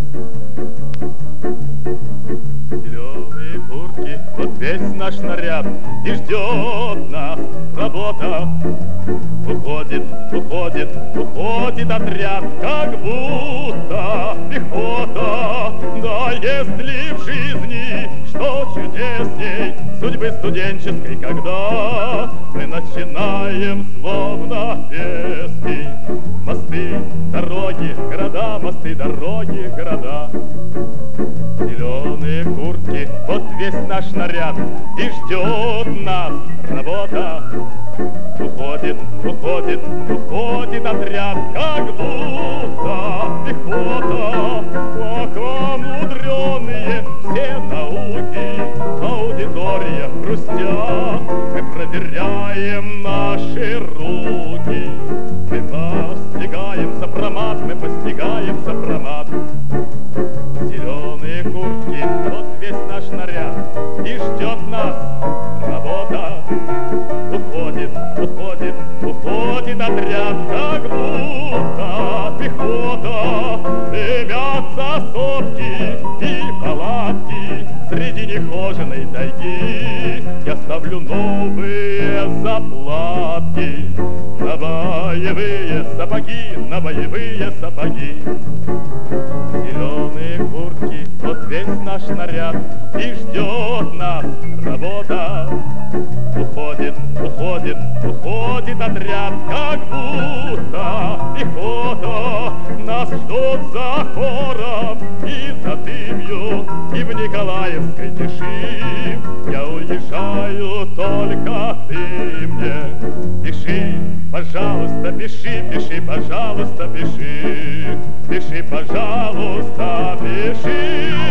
Зеленые куртки, вот весь наш наряд, и ждет нас работа. Уходит, уходит, уходит отряд, как будто пехота. Да если в жизни что чудесней судьбы студенческой, когда мы начинаем словно пески. Мосты, дороги, города, мосты, дороги, города. Зеленые куртки, вот весь наш наряд, и ждет нас работа. Уходит, уходит, уходит отряд, как будто пехота. Пока мудреные все науки, аудитория хрустя, мы проверяем наши руки. Мы постигаем сопромат, мы постигаем сопромат. Зеленые куртки, вот весь наш наряд, и ждет нас работа. Уходит, уходит, уходит отряд, как будто пехота. Дымятся сопки и палатки среди нехоженной тайги. Я ставлю новые заплатки на боевые сапоги, на боевые сапоги. Зеленые куртки, вот весь наш наряд, и ждет нас работа. Уходит, уходит, уходит отряд, как будто пехота. Нас ждут за хором и за дымью, и в Николаевской тиши. Я уезжаю, только ты мне пиши, пожалуйста, пиши, пиши, пожалуйста, пиши. Пиши, пожалуйста, пиши.